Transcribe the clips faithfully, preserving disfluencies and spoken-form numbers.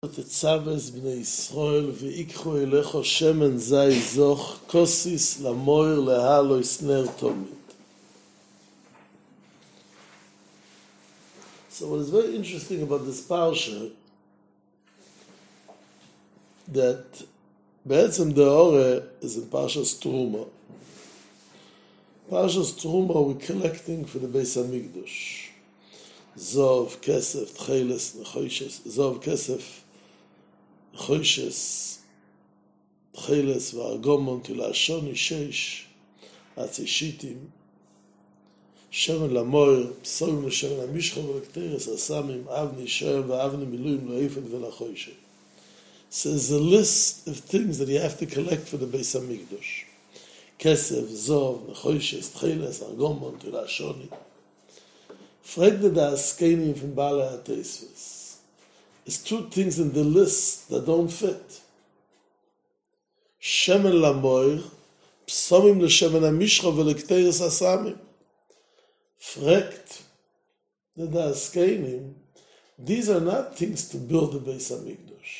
תצווה בני ישראל ויקחו אליך שמן זית זוך כוסיס למויר להלו יסנר תומית. So what is very interesting about this parsha that בעצם דאורה is in Parshas Truma. Parshas Truma we're collecting for the Beis Hamikdash. Zov, Kesef, Tcheles, Nechoishes, Zov, Kesef, Nechoishes, Tcheles, V'argomon, Tilashoni, Sheish, Atzishitim, Shemen Lamoir, Psoim L'Shemen HaMishcha V'Lekteres, Asamim, Avni, Shem, V'Avni, Miluim, L'Eifek, V'Lachoishe. So there's a list of things that you have to collect for the Beis Hamikdash. Kesef, Zov, Nechoishes, Tcheles, Argomon, Tilashoni. Fragte da Askenim from Bala HaTeisves. There's two things in the list that don't fit. Shemen Lamoir, Psomim L'Shemen HaMishcha V'Lekteres Asamim. Fragt the Askenim, these are not things to build the Beis Hamikdash.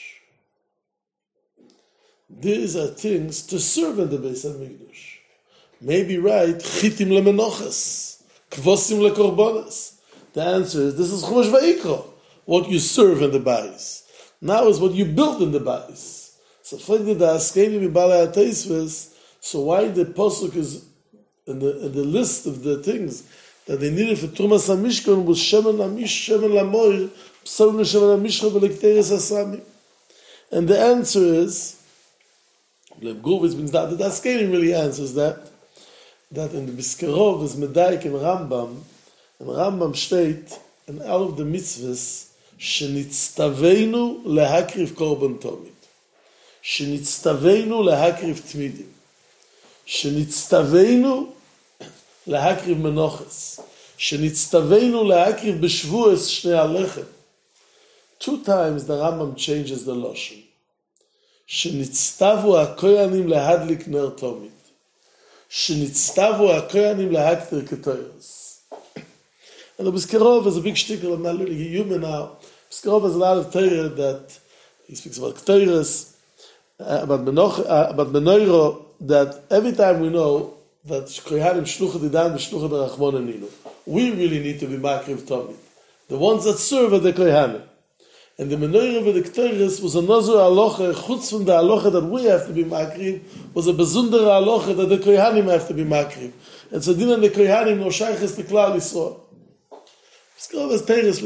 These are things to serve in the Beis Hamikdash. Maybe right, Chitim leMenoches, Kvosim leKorbanos. The answer is, this is Chumash Vayikra, what you serve in the Bais. Now is what you build in the Bais. So fragte da Askenim in Bala HaTeisves, so why the Pasuk is in the, in the list of the things that they needed for Trumas HaMishkan was Shemen HaMish, Shemen Lamoir, Psalm Shemen HaMishcha V'Lekteres Asamim. And the answer is, Lev Gurvitz means that the Askenim really answers that, that in the Biskerov is Medaik in Rambam, and Rambam state in all of the mitzvahs, Shenitztaveinu lehakriv korban tomid. Shenitztaveinu lehakriv tmidim. Shenitztaveinu lehakriv menoches. Shenitztaveinu lehakriv b'shvuas shnei alechem. Two times the Rambam changes the Lashon. Shenitztavu hakoyanim lehadlik ner tomid. Shenitztavu hakoyanim lehaktir ketoyos. And the Biskerov is a big shtickle, I'm not really human now. Biskerov has a lot of Torah that he speaks about Ketores, uh, about Menoch, uh, about Menoiro, that every time we know that Kohanim Shlucha Didan Shlucha Derachmon Aninu, we really need to be Makriv Tomid. The ones that serve are the Kohanim. And the Menoiro with the Ketores was a Nozur Alocha, chutz from the Alocha that we have to be Makriv, was a Bezunder Alocha that the Kohanim have to be Makriv. And so Dinan the Kohanim no Shayches the Klal Yisrael. And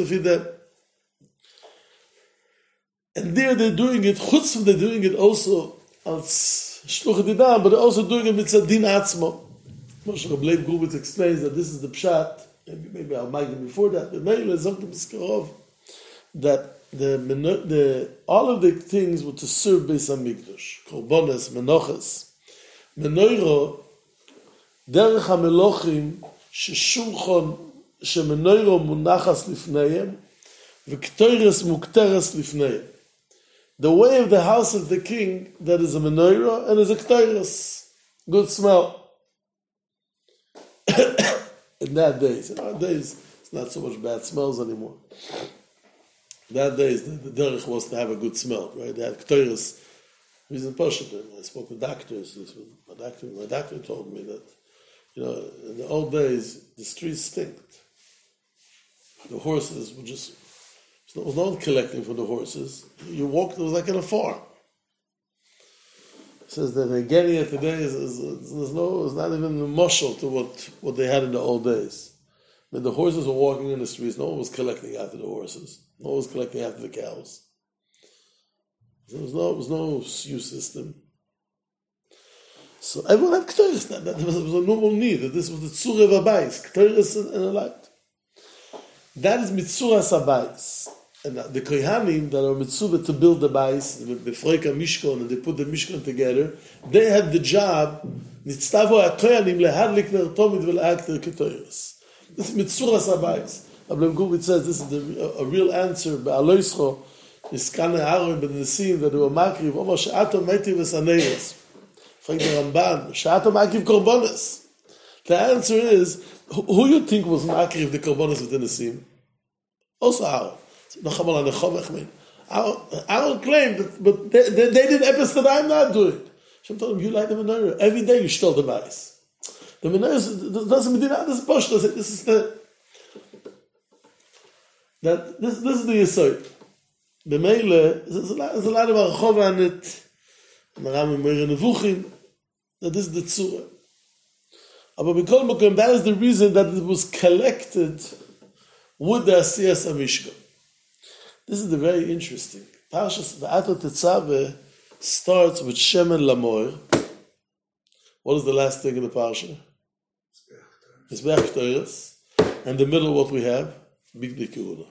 there they're doing it, chutz from they're doing it also as shluch didam, but they're also doing it with tzadin atzmo. Moshe Rabbi Gurvitz explains that this is the pshat, maybe, maybe I'll make it before that, but maybe let's talk to Biskerov, that the, the, all of the things were to serve Beis Hamikdash, korbanos, menoches, menoiro, derech hamelochim, sheshulchon, שמנוירו מונחס לפניהם, וכתוירס מוקטרס לפניהם. The way of the house of the king, that is a menorah and is a ketores. Good smell. In that days, in our days, it's not so much bad smells anymore. In that days, the, the derech was to have a good smell, right? They had ketores. Reason Poshet, I spoke with doctors. This was, my doctor, my doctor told me that, you know, in the old days, the streets stinked. The horses were just, there was no one collecting for the horses. You walked, it was like in a farm. It says that again here today is, is, is, there's no, it's not even a mushal to what, what they had in the old days. When the horses were walking in the streets, no one was collecting after the horses. No one was collecting after the cows. There was no, there was no S U system. So everyone had ketores. That, that was, was a normal need. That this was the tzura v'abayis, ketores and a light. That is mitzuras habayis. And the kohanim that are mitzvah to build the bayis, the Freika Mishkan, and they put the Mishkan together, they had the job, nitztavu hakohanim lehadlik ner tomid v'le'akter ketores. This is mitzuras habayis. Rabbi Gurvitz says this is the, a, a real answer. Be'aloischo, Iskane Aaron ben Nesim, that they were makriv, Omar she'ato meti v'saneres. Frank the Ramban, she'ato makriv korbanos. The answer is, who you think was makriv the korbanos of the Nesim? Also Aaron. So, I'll, I'll claim that, but they, they, they did epis that I'm not doing. Hashem told him, you light the menorah. Every day you stole the mice. The menorah doesn't mean that this bush does it. This is the that this this is the yesod. The mele there's a lot there's a lot of archov on it. And the Rambam Meir Nevuchim. That this is the tzura. But because that is the reason that it was collected with the Asiyas HaMishkan. This is the very interesting. Parshas V'ato Tetzaveh starts with Shemen Lamoir. What is the last thing in the parsha? Mizbeach Torahs. And the middle, what we have? Bigdei Kehuna.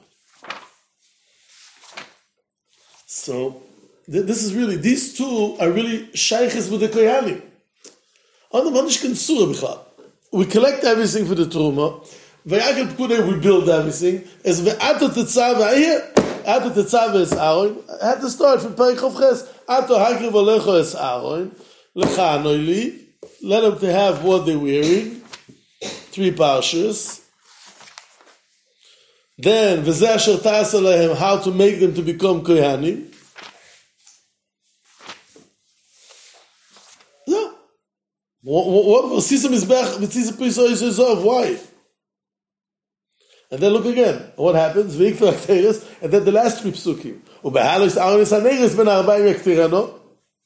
So, th- this is really, these two are really shayches with the Kohanim. On the Manishkan Surah B'chal. We collect everything for the Truma. V'yakel Pkudei, we build everything. As V'ato Tetzaveh, here, Ato Tetzaveh is Aaron. I had to start from Perek Chof Ches. Ato Hakriv Olecho is Aaron. Lecha Noili. Let them to have what they're wearing. Three parshas. Then, V'zeh Asher Ta'asa Lehem, how to make them to become Kohanim. No. What was Sisa Mizbech, V'tzisa Piso Yisozov? Why? And then look again. What happens? V'ikto Akteres, and then the last three psukim. U'behalos Aaron is Haneres ben Arba'im Yaktirano.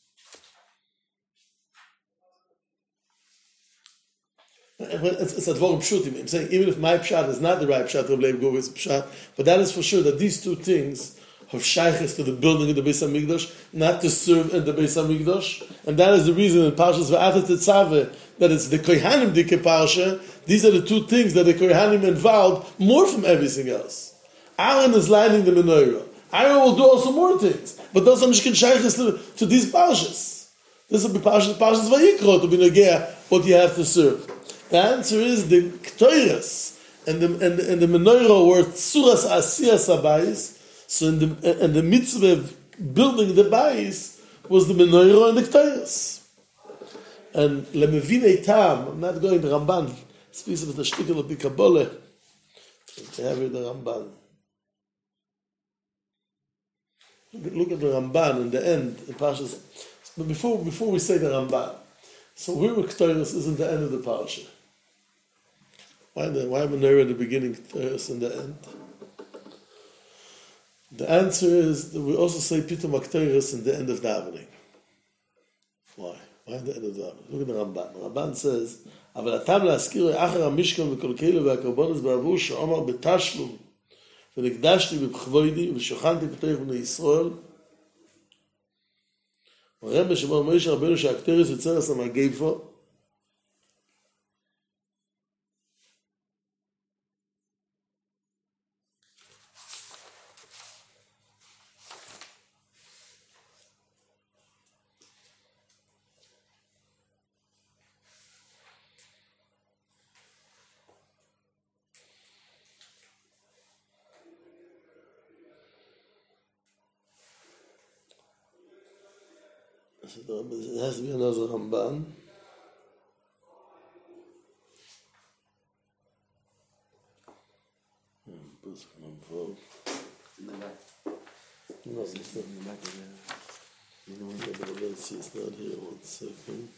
It's, it's a dvorim pshutim. I'm saying even if my pshat is not the right pshat, Reb Leib Govi's pshat, but that is for sure that these two things have shayches to the building of the Beis Hamikdash, not to serve in the Beis Hamikdash, and that is the reason in Parshas V'ato Tetzaveh that it's the Kohanim Dike Parsha. These are the two things that the Kohanim involved more from everything else. Aaron is lighting the menorah. Aaron will do also more things, but those are mishkin shayches to, to these parshas. This will be parshas parshas Vayikro to be negea what you have to serve. The answer is the Ktoiras and the and the, and the menorah were tzuras asiyas habayis. So in the and the mitzvah of building the bayis was the menorah and the Ktoiras. And lemevin eitam, I'm not going to Ramban. Speaks of the shtickle of the Kabbalah. They have it the Ramban. Look at the Ramban in the end. In Parshas. But before before we say the Ramban, so where were Ktoiras is in the end of the parsha. Why the why menorah in the beginning, Ktoiras in the end? The answer is that we also say Pitum Aktoiras in the end of davening. Why? Why in the end of davening? Look at the Ramban. The Ramban says, אבל הטעם להזכיר אחר המשכן וכל כאלה והקורבנות בעבור שאומר בתשלום ונקדשתי בכבודי ושוכנתי בתוך בני ישראל הרמב"ם שאמר מוישה רבנו שהקטוירס יוצר עשה מהגייפו it has to be another Ramban. No, it's not. Let's see, it's not here. One second.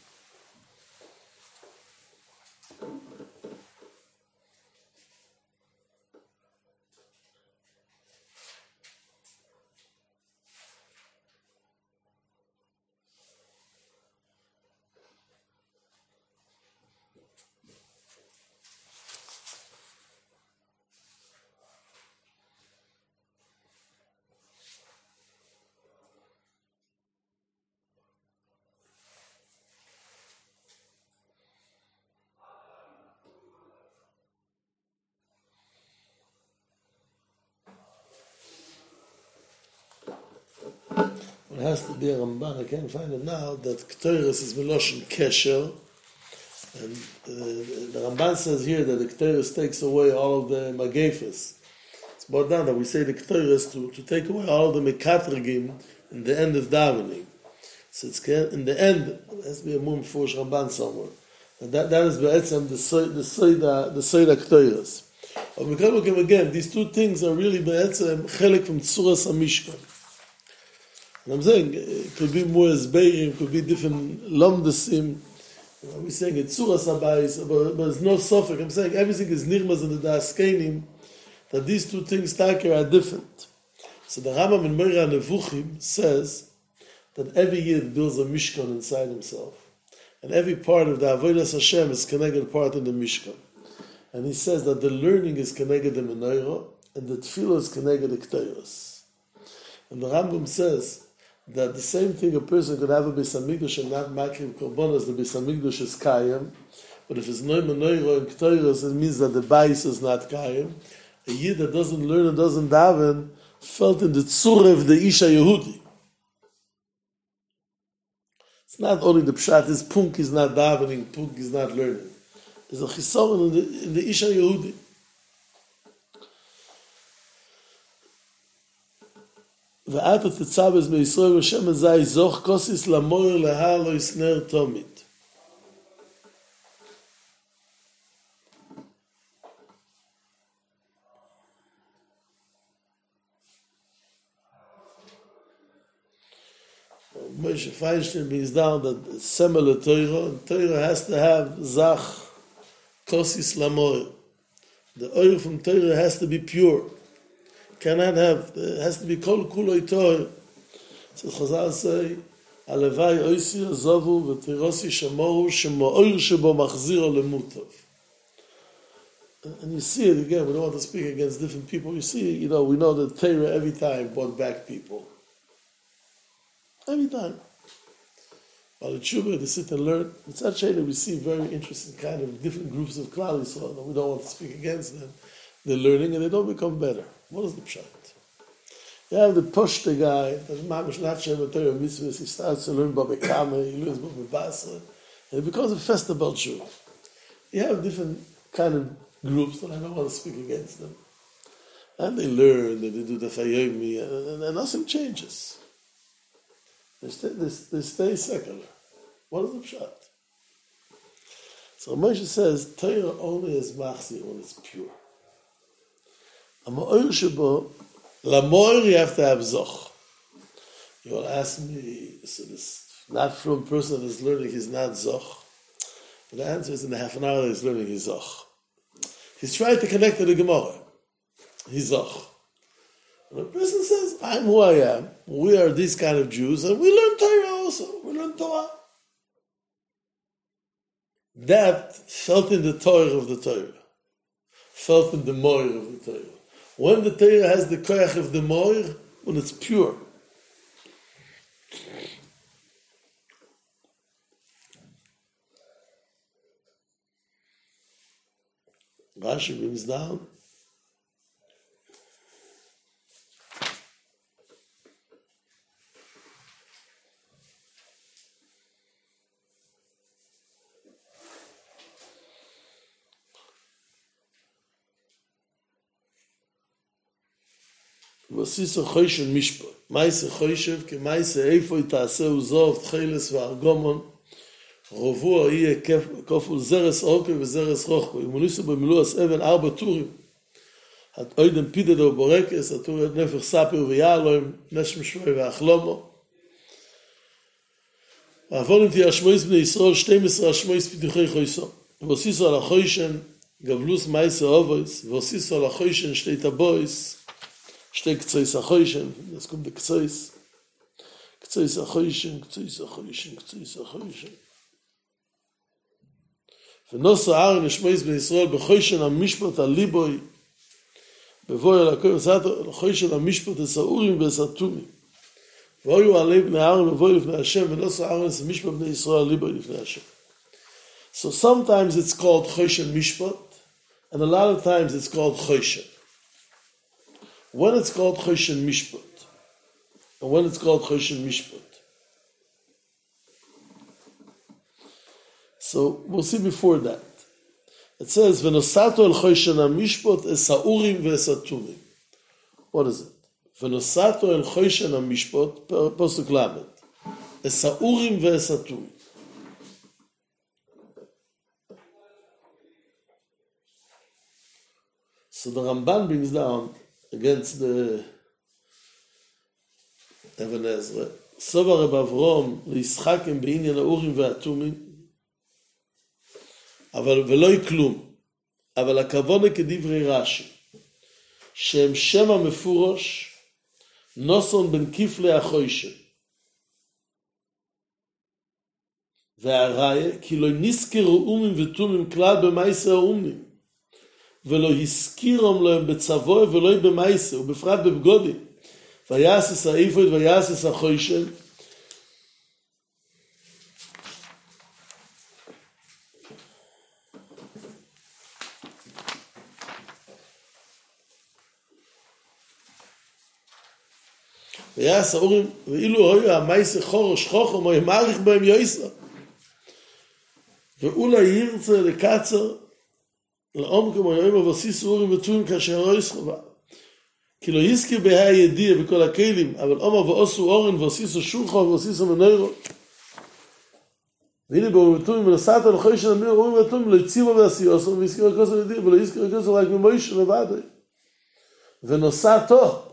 It has to be a Ramban. I can't find it now. That Ktoiras is Meloshin Kesher, and uh, the Ramban says here that the Ktoiras takes away all of the Magefes. It's brought down that we say the Ktoiras to, to take away all of the Mekatragim in the end of davening. So it's in the end. It has to be a Mum Fush Ramban somewhere. And that that is Be'etzem the Soida the Soida the Soida Ktoiras. But we come again. These two things are really Be'etzem Chelik from Tzuras HaMishkan. And I'm saying it could be more Zbeirim, could be different Lomdesim. We're saying it's Suras Abayis, but, but there's no Sofik. I'm saying everything is Nirmaz and the Daskenim, that these two things Taka are different. So the Rambam in Moira Nevuchim says that every Yid builds a Mishkan inside himself. And every part of the Avodas Hashem is connected part in the Mishkan. And he says that the learning is connected the Menorah, and the Tefillah is connected the Keteiros. And the Rambam says that the same thing a person could have a Beis Hamikdash and not Makriv Korbanos, the Beis Hamikdash is Kayim, but if it's no Menorah and Keteiros, it means that the Bais is not Kayim. A Yid that doesn't learn and doesn't daven felt in the Tzura of the Isha Yehudi. It's not only the Pshat, his Punk is not davening, Punk is not learning. There's a Chisaron in the, in the Isha Yehudi. ואתה תצבס בישראל ושם זי זוך כוסיס למויר להר לא יסנר תומית. Moshe Feinstein brings down that similar Torah, and Torah has to have zach kosis lamoir. The oil from Torah has to be pure. Cannot have, it has to be kol kuloi Torah. So Chazal say, Alevai oisi azovu v'tirosi shamoru shemo oil shebo machziro lemutov. And you see it again, we don't want to speak against different people. You see, you know, we know that Torah every time brought back people. Every time. While the Tshuva, they sit and learn. It's such that we see very interesting kind of different groups of Klal Yisrael, and we don't want to speak against them. They're learning and they don't become better. What is the pshat? You have the Poshte guy, that's Mamish not Shem Torah Mitzvahs, he starts to learn Baba Kama, he learns Baba Basra, and it becomes a festival Tshuva. You have different kind of groups, and I don't want to speak against them. And they learn, and they do the Fayomi, and, and, and nothing changes. They stay, they, they stay secular. What is the pshat? So Moshe says, Torah only is machzi when it's pure. Ama'or shebo, lamoir you have to have zoch. You will ask me, so this not from person that is learning, he's not zoch. But the answer is in the half an hour that he's learning, he's zoch. He's trying to connect to the Gemara. He's zoch. And a person says, I'm who I am. We are these kind of Jews, and we learn Torah also. We learn Torah. That felt in the Torah of the Torah. Felt in the Moir of the Torah. When the Torah has the koyach of the Moir, when it's pure. Rashi brings down Vosisa Choyshen Mishpat. Maise Choyshev, ke Maise Eifoi Taaseu Zov, Tcheles V'Argomon, Rovu Aie Koful Zeres Orke V'Zeres Rochbo. Imunisu B'Miluas Even Arba Turim. Hat Oiden Pidedo Borekes, hat Turet Nefech Sapir V'Yaloim, Neshem Shvei V'Achlomo. V'avonim Ti Ashmois B'nei Yisrael, שתים עשרה Ashmois Piduchei Choyso. Vosisa Ala Choyshen, Gavlus Maise Ovois, Vosisa Ala Choyshen, Shtei Tabois, שתי קצויס החוישן, das kommt der קצויס, קצויס החוישן, קצויס החוישן, קצויס החוישן. ונוסע ארן לשמייס בן ישראל בחוישן המשפט הליבוי, בבוי על הכל, חוישן המשפט הסעורים והסתומים. ואויו עלי בני ארן ובוי לפני השם, ונוסע ארן המשפט בני ישראל הליבוי לפני השם. So sometimes it's called חוישן משפט, and a lot of times it's called חוישן. When it's called Choshen Mishpat, and when it's called Choshen Mishpat. So we'll see before that. It says, V'nosato el Choshen HaMishpat es ha'urim ve'es ha'tumim. What is it? V'nosato el Choshen HaMishpat, Posuk Lamed, es ha'urim ve'es ha'tumim. So the Ramban brings down against the אבן עזרא, סובר רב אברום לישחקים בעניין האורים והתומים, אבל ולא כלום, אבל הכוונה כדברי רש"י, שהם שם המפורש, נוסון בן כפלי החוישה. והראיה, כי לא נזכרו אומים ותומים כלל במעשה האומים, ולא הזכירם להם בצבוע ולא במעשה, ובפרט בבגודים, ויעשס האיפות ויעשס החוישה, ויעש האורים, ואילו היו המעשה חורש חוכם, או ימעריך בהם יויסר, ואולי ירצה לקצר, לעומק כמו יוים ובסיס אורים ותומים כאשר הרויס חובה. כי לא יזכיר בהי הידיע בכל הכלים, אבל אומר ועושו אורן ועשיסו שולחו ועשיסו מנוירו. והנה באורים ותומים ונסעת על חוי של אמיר אורים ותומים לא הציבו ועשיוסו ויזכיר הכוסו ידיע ולא יזכיר הכוסו רק ממויש לבדי. ונוסעתו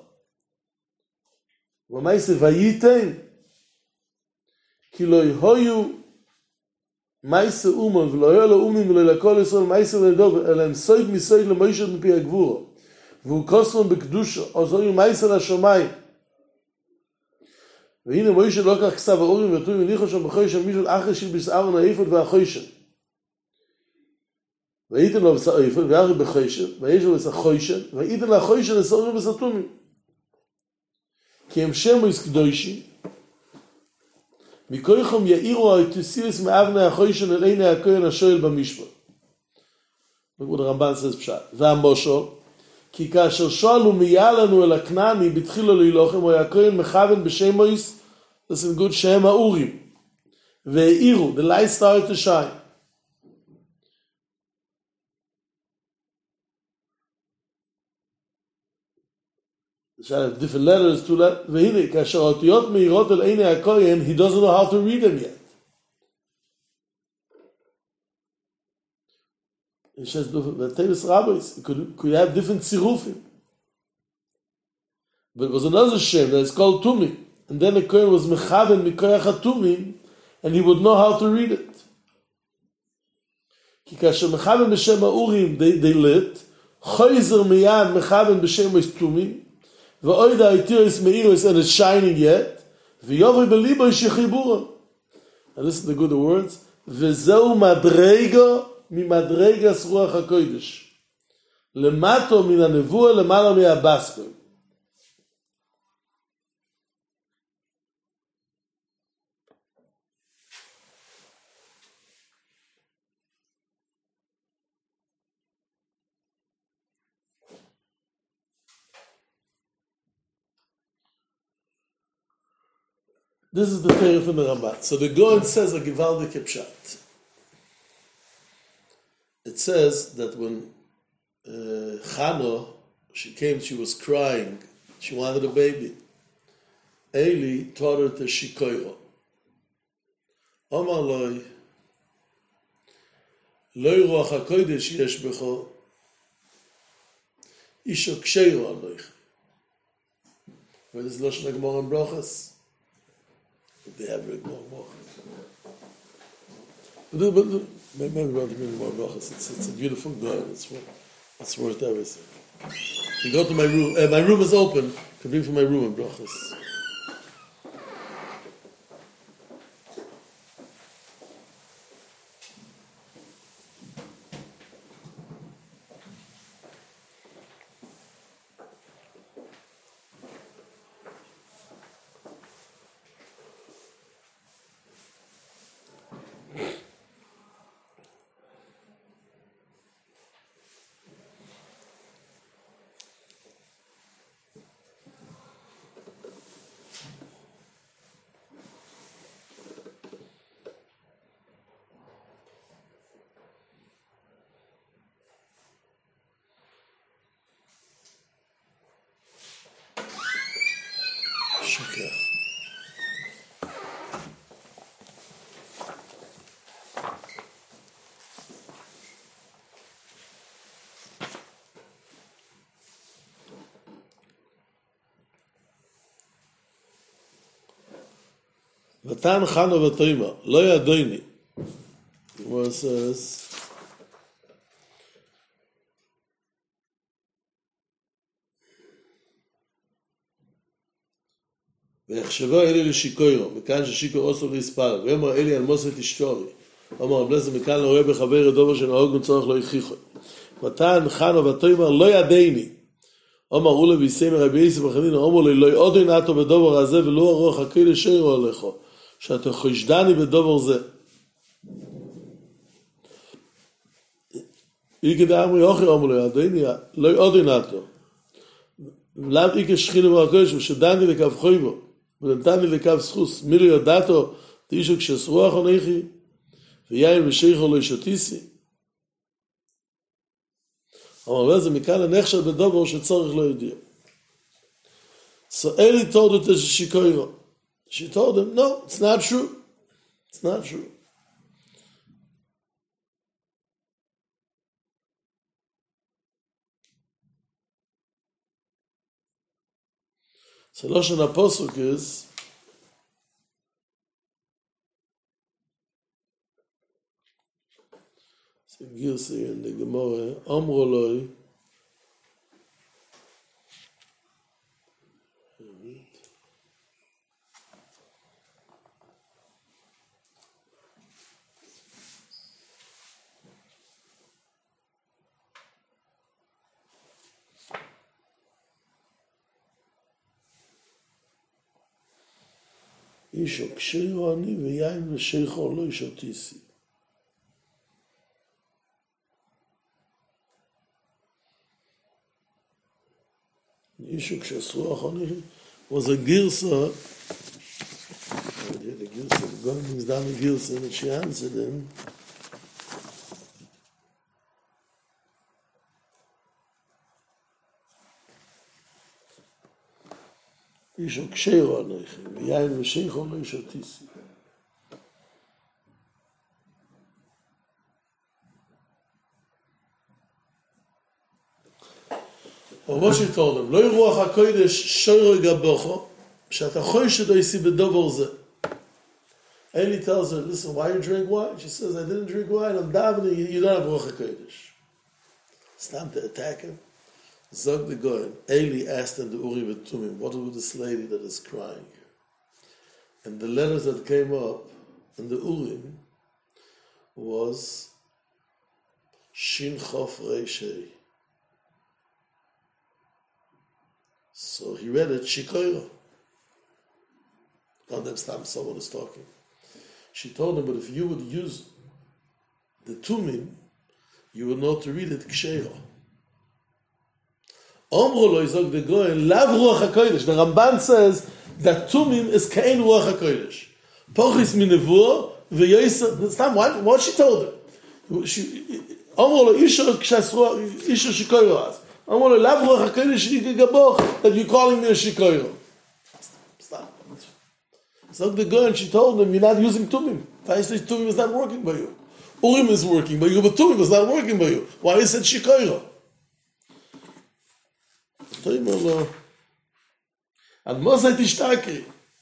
ומייסה וייתן כי לא יהיו מייסה אומון ולא יהיו לו אומים ולא לכל ישראל מייסה ולדוב אלא הם סויד מסויד למוישת מפי הגבורו והוא קוסמון בקדושו אז היו מייסה לשמיים והנה מוישת לא כך כסב האורים ותומים וניחו שם בחוישן מישהו אחרי של בסערון האיפות והחוישן והייתן לו בסע האיפות והרי בחוישן וישו בסע חוישן והייתן לה חוישן לסעורים וסתומים כי הם שמויס קדושים מכויכם יאירו היתוסיוס מאבני החוישן אל עיני הכהן השואל במשפט. וכבוד הרמב"ן says פשט. והמושו, כי כאשר שואלו מיה לנו אל הכנעני בתחילו להילוחם, הוא היה הכהן מכוון בשמויס, listen good, שהם האורים. והאירו, the light started to shine. There's different letters to that. והנה, כאשר האותיות מאירות אל עיני הכהן, he doesn't know how to read them yet. He says, the Tevis rabbis, could, could have different tzirufim. But it was another shem that is called Tumi. And then the Kohen was mechaven mikoyach hatumim, and he would know how to read it. כי כאשר mechaven b'shem ha'urim, they, they lit, choizer miyad mechaven b'shem ha'tumim, ואוידה היתירוס מאירוס, and it's shining yet, ויובוי בליבו שחיבורם. And listen to the good words, וזהו מדרגו ממדרגס רוח הקודש. למטו מן הנבואה, למעלה מהבסקו. This is the Torah from the Ramban. So the Gaon says a Givaldik Pshat. It says that when uh, Chano, she came, she was crying, she wanted a baby. Eli taught her to Shikoiro. Omar loi, loi ruach HaKodesh yesh becho, isho ksheiro aloich. Where is Lashon HaGemara in Brochas? They have read more more. But, but, maybe about the more brachas. It's it's a beautiful girl. It's worth it's worth everything. You go to my room. Uh, my room is open. You can bring from my room in brachas. Vatan Chano v'toima, lo yadoini. Where it says, ויחשבו אלי לשיקוירו, מכאן ששיקו עושו להספר, ואומר אלי על מוסת אשתורי, אומר בלזר מכאן לא רואה בחבר הדובר שנהוג וצורך לא יכיחו. מתן חנו ותאמר לא ידעני, אומר אולי ויסמר רבי יסף בחנינה, אומר לי לא יודעי נתו בדובר הזה ולא הרוח הקודש שירו עליך, שאתה חשדני בדובר זה. איקי דאמרי אוכי אומר לו ידעני, לא יודעי נתו. לאו איקי שכינו בקודש ושדני לקו חויבו. ונתן לי לקו סחוס, מי לא יודעתו, תישו כשסרוח עונכי, ויין ושיחו לא ישתיסי. אבל זה מכאן הנחשד בדובר שצורך לא ידיע. So Eli told it as a shikoiro. She told him, no, it's not true. It's not true. So Lashon HaPosuk is, so Gilsi in the Gemara, Amro Loi, אישו כשרו אני ויין ושיחו לא ישתיסי. אישו כשסרוח אני was a girsa, the girsa, the God means down the girsa, and she answered him, אישו כשרו אנכי, ויין ושיחו לא ישתיסי. Well, what she told him, לא ירוח הקודש שוירו גבוכו, שאתה חושד עשי בדובר זה. Eli tells her, listen, why you drink wine? She says, I didn't drink wine, I'm davening, you, you don't have ruach HaKodesh. It's time to attack him. Zog the Goyen, Eli asked him the Uri V'tumim, what about this lady that is crying here? And the letters that came up in the Urim was Shin Chof Reishei. So he read it, Shikoiro. God understand someone is talking. She told him, but if you would use the Tumim, you would know to read it Ksheiro. Omro lo yizog de goyen, lav ruach HaKodesh. The Ramban says that Tumim is kein ruach HaKodesh. Pochis min nevuah, v'yoysa, stam, what, what she told him? She, Omro lo isha kshasruach, isha shikoiro as. Omro lo lav ruach HaKodesh ike gaboch, that you're calling me a shikoiro. Stop. Zog de goyen, she told him, you're not using Tumim. Faislich Tumim is not working by you. Urim is working by you, but Tumim is not working by you. Why is it shikoiro? And Moshe Tishtaki.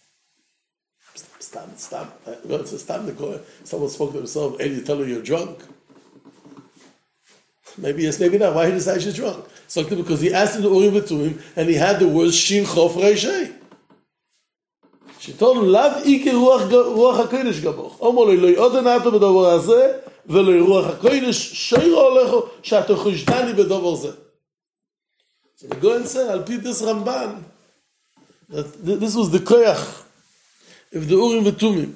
Stop, stop. Stop, stop the coin. Someone spoke to himself, hey, you tell her you're drunk. Maybe yes, maybe not. Why he decided she's drunk? So because he asked him to Urim V'tumim, and he had the words Shin Chof Reishei. She told him, Lav Ike Ruach HaKodesh Gaboch. Omo lo yoda nato b'dover hazeh, v'lo Ruach HaKodesh sheiro alecho, she'ato chushdani b'dover zeh. So the Goyen said, I'll repeat this Ramban, that this was the koyach of the Urim V'tumim.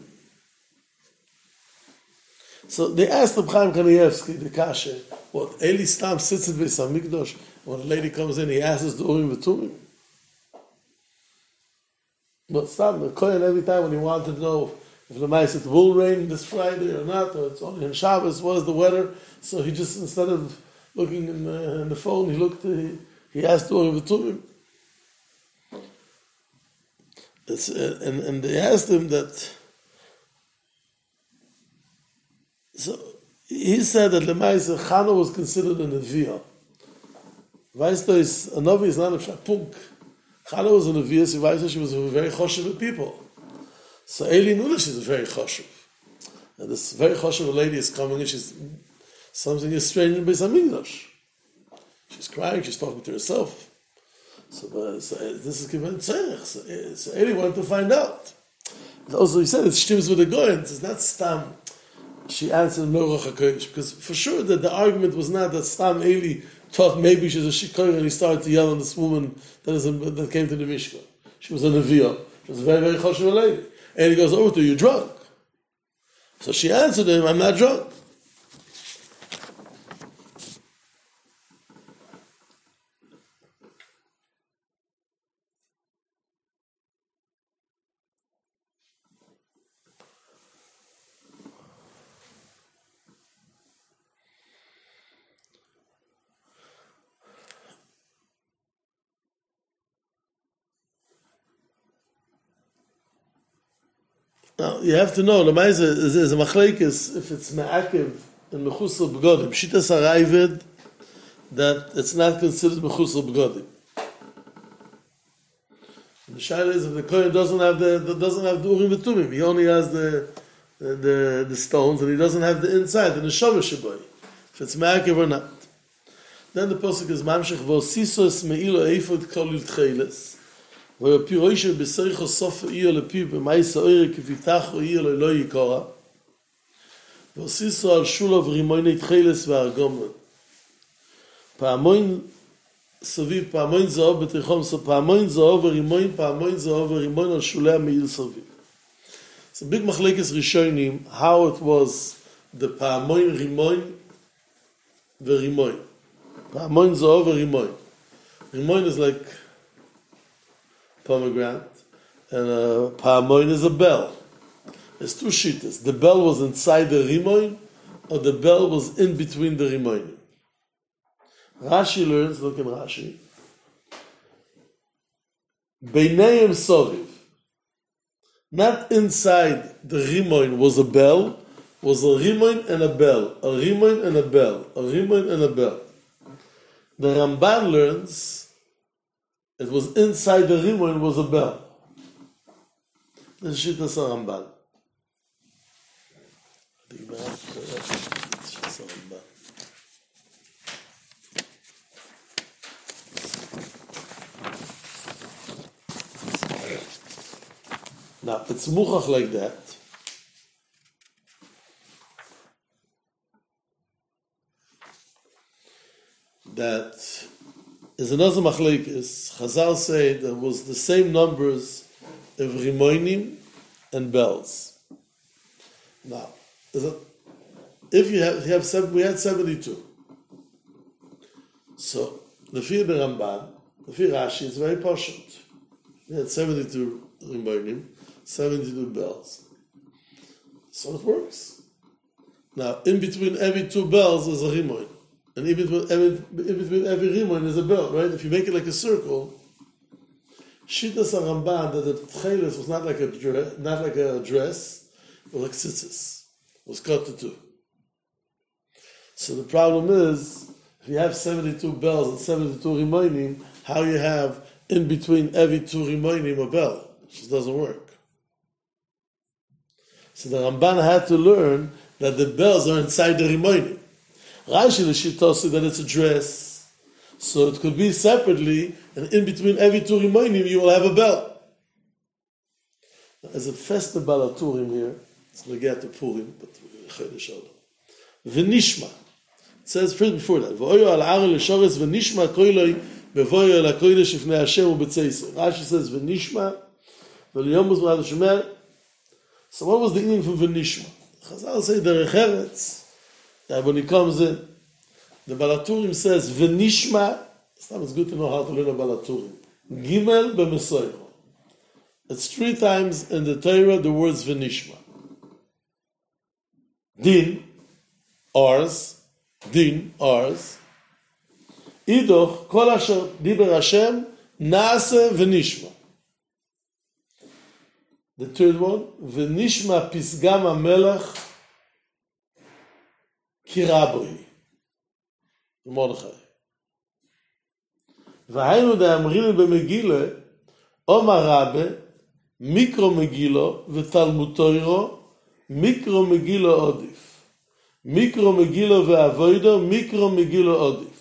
So they asked the Chaim Kanievsky, the Kasha, what, Eli Stam sits at Beis HaMikdash, when a lady comes in, he asks the Urim V'tumim. But Stam, the Kohen, every time when he wanted to know if the mice it will rain this Friday or not, or it's only on Shabbos, what is the weather, so he just, instead of looking in the, in the phone, he looked, he, He asked the Urim V'tumim. It's, uh, and, and they asked him that, so he said that Lemaisa Chana was considered a Neviah. Weißt du, a Navi is not a Shapunk. Chana was a Neviah, so weißt du, she was a very choshev people. So Eli knew that she's very chashuv. And this very chashuv lady is coming and she's something is strange in Beis Hamikdash. She's crying, she's talking to herself. So, uh, so uh, this is given tzerech. So, uh, so Eli wanted to find out. And also he said, it stims with the goyim. It's not stam. She answered no Ruach HaKodesh. Because for sure that the argument was not that stam Eli thought maybe she's a shikor and he started to yell on this woman that, is a, that came to the Mishkan. She was a Neviah. She was a very, very chashuv lady. And he goes over to her, you're drunk. So she answered him, I'm not drunk. Now, you have to know, the Maisa is, is a machlekes if it's me'akev and mechusel b'godim. Shitas Harayved, that it's not considered mechusel b'godim. The shaila is if the kohen doesn't have the, the doesn't have the urim v'tumim, he only has the the, the the stones and he doesn't have the inside, the neshama sheboy. If it's me'akev or not. Then the pasuk is mamshech v'osisos me'ilo eifod kol yutcheles. ופירויש בסריח סוף איר לפי במאיס איר כפיתח איר לא יקרה וסיסו על שולב רימוני תחילס וארגום פעמון סביב פעמון זהוב בתיכון סו פעמון זהוב ורימון פעמון זהוב ורימון על שולי המעיל סביב. So big machlekes rishonim how it was the פעמון רימון ורימון פעמון זהוב ורימון רימון is like pomegranate, and a pamoin is a bell. There's two shittas. The bell was inside the rimoin, or the bell was in between the rimoin. Rashi learns, look in Rashi, Beineim soviv. Not inside the rimoin was a bell, was a rimoin and a bell, a rimoin and a bell, a rimoin and a bell. The Ramban learns it was inside the rimoin was a bell. This is Shittas Ramban. Now, it's muchach like that. That is another machlekes. Chazal say there was the same numbers of rimoinim and bells. Now, is it, if you have, if you have seven, we had seventy-two. So the fear the Ramban, the fear Rashi is very poshut. We had seventy-two rimoinim, seventy-two bells. So it works. Now, in between every two bells is a rimoin. And in between every, in between every rimoin is a bell, right? If you make it like a circle, Shittas Ramban that the tcheles was not like a dress, not like a dress, but like tzitzis. It was cut to two. So the problem is, if you have seventy-two bells and seventy-two rimoinim, how you have in between every two rimoinim a bell? It just doesn't work. So the Ramban had to learn that the bells are inside the rimoinim. Rashi l'shita said that it's a dress, so it could be separately, and in between every two rimoinim you will have a bell. Now, as a festival of Turim here, it's Nagat to Purim, but Chodesh Adar. V'nishma. It says first before that, V'oyo al ara l'shores v'nishma koiloi bevoyo al hakodesh ifnei Hashem u'b'tzeisei. Rashi says v'nishma v'liyomus v'ad Hashemer. So what was the meaning for v'nishma? Chazal say derech eretz. That when he comes in, the Balaturim says, V'nishma, it's good to know how to learn a Balaturim. Gimel b'mesoyro. It's three times in the Torah the words V'nishma. Din, ours, din, ours. Idoch, kol asher diber Hashem, naase v'nishma. The third one, V'nishma pisgam hamelech, Kiraboi, Mordechai. והיינו דאמרין במגילה, אומר רבה, Mikro Megillah v'Talmud Torah, Mikro Megillah Odif. Mikro Megillah v'Avoida, Mikro Megillah Odif.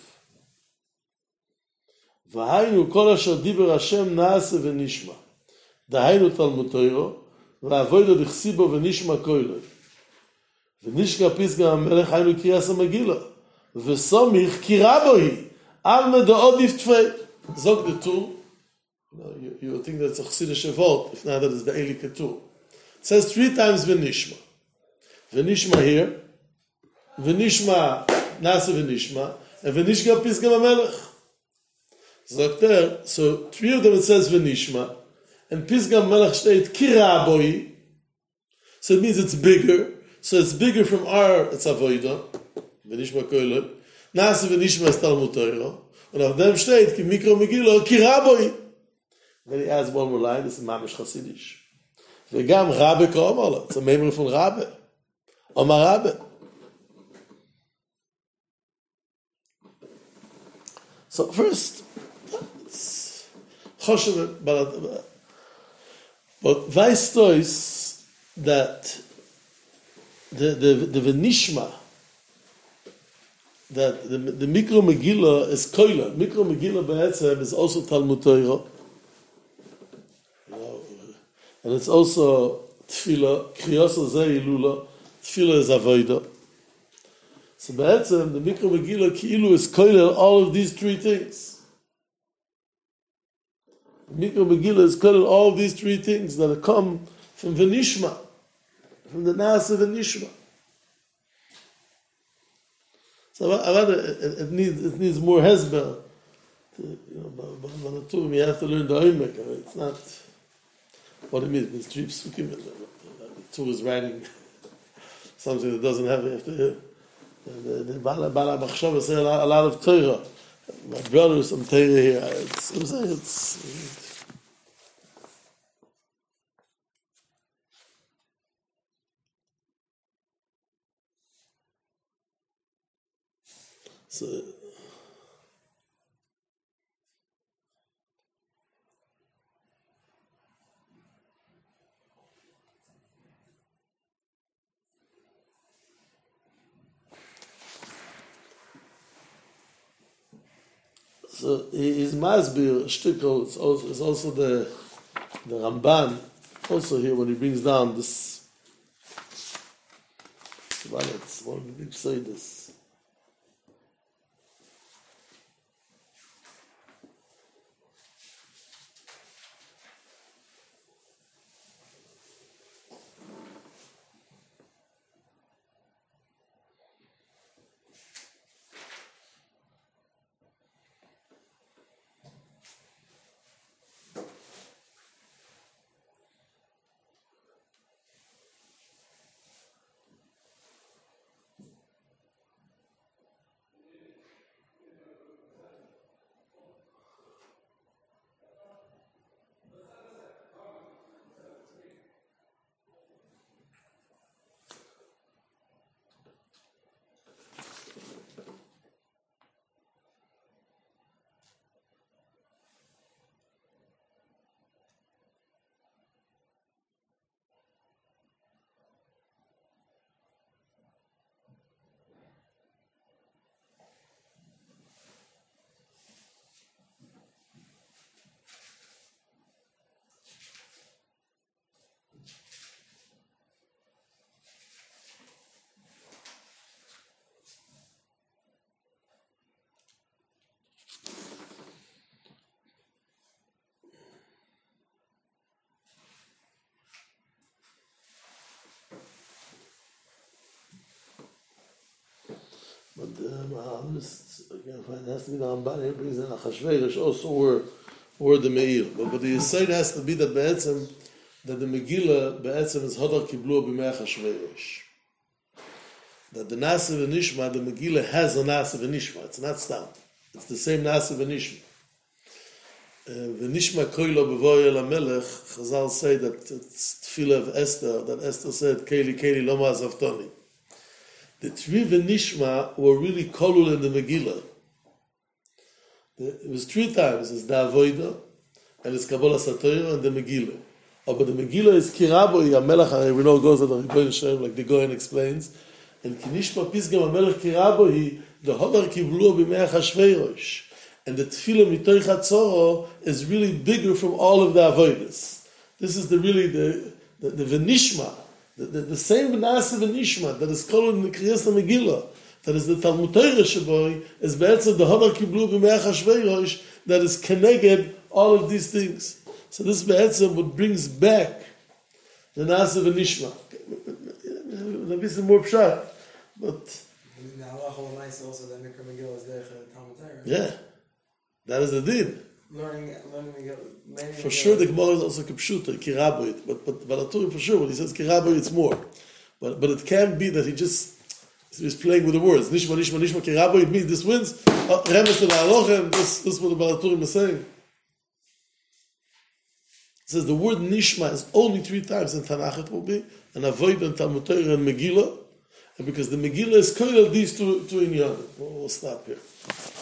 והיינו כל אשר דיבר השם נעשה ונשמע. דהיינו תלמוד תורה, ועבודה דכסיבו ונשמע כולל. ונשקע פסגה המלך היינו קריאס המגילה. וסומיך קירה בו היא, על מדעות דפתפי. זוג דתור, you, you think that's a chsidish word, if not that is the Eli Ketur. It says three times ונשמע. ונשמע here, ונשמע נעשה ונשמע, and ונשקע פסגה המלך. So three of them it says Venishma, and Pisgah Melech steht Kiraboi, so it means it's bigger, so it's bigger from our, it's Avoida, Venishma Koiloi, Nase Venishma is Talmud Torah, and of them steht Ki Mikro Megillah Kiraboi. Then he adds one more line, this is Mamish Chassidish. Vegam Rabbe Ka'omala, it's a memory from Rabbe, Omar Rabbe. So first, but but weißt du is that the the the Venishma, that the the Mikro Megillah is Koila. Mikro Megillah be'etzem is also Talmud Torah, you know, and it's also Tefillah. Kriyas Zeh Ilula. Tefillah is Avodah. So be'etzem the Mikro Megillah Ki'ilu is Koila all of these three things. Mikro Megillah is called all of these three things that come from Venishma, from the Nasa Venishma. So I, I, it, it needs it needs more hezber. You know, but, but, but you have to learn the Oimek. It's not what it means. It's three psukim. The Tur is writing something that doesn't have. You have to. The the Bala Bala Machshava say a lot, a lot of Torah. My brother, some Torah here. It's, I'm saying it's. So, so his Masbir shtickle is also, is also the the Ramban also here when he brings down this. Well, it's one of the big say this. But um, this, again, it has to be the Ramban. He brings in Achashverosh also, or or the Meir. But, but the Yesod has to be that Be'etzem, that the Megillah Be'etzem is Hodar Kiblu B'mei Achashverosh. That the Nasa V'Nishma, the Megillah has a Nasa V'Nishma. It's not Stam. It's the same Nasa V'Nishma. V'Nishma Koilo B'voy El HaMelech, Chazal say that it's Tefillah of Esther, that Esther said, Keili Keili Loma Azaftoni. The three V'Nishma were really kolul in the Megillah. It was three times. It's the Avoida, and it's Kabbalah Satorah, and the Megillah. but the Megillah is Kiraboi, Amelach, we know it goes to the Rebbeinu Shalom, like the Goyen explains, and Kinishma Pisgam Amelach Kiraboi, the Hodar Kiblu B'mei Achashverosh. And the Tefillah Mitoich HaTzoro is really bigger from all of the Avodas. This is the really the the, the Venishma, the, the, the same V'nasa Venishma that is called in the Kriyas HaMegillah, that is the Talmud Torah Sheboy, is be'etzem the Hodar Kiblu B'mei Achashverosh, that is connected all of these things. So this be'etzem what brings back the Nasa Venishma. Maybe some more pshat, but yeah. That is the din. Learning, learning, for sure, the Gemara is also kipshuta, kiraboit. But but Balaturim for sure, when he says kiraboit, it's more. But but it can't be that he just is playing with the words. Nishma, nishma, nishma, kiraboit means this wins. Remes and alochem. This this is what the Balaturim is saying. It says the word nishma is only three times in Tanakh. It will be and avoid and Talmud Torah and Megillah, and because the Megillah is koilel these two two inyanim. We'll stop here.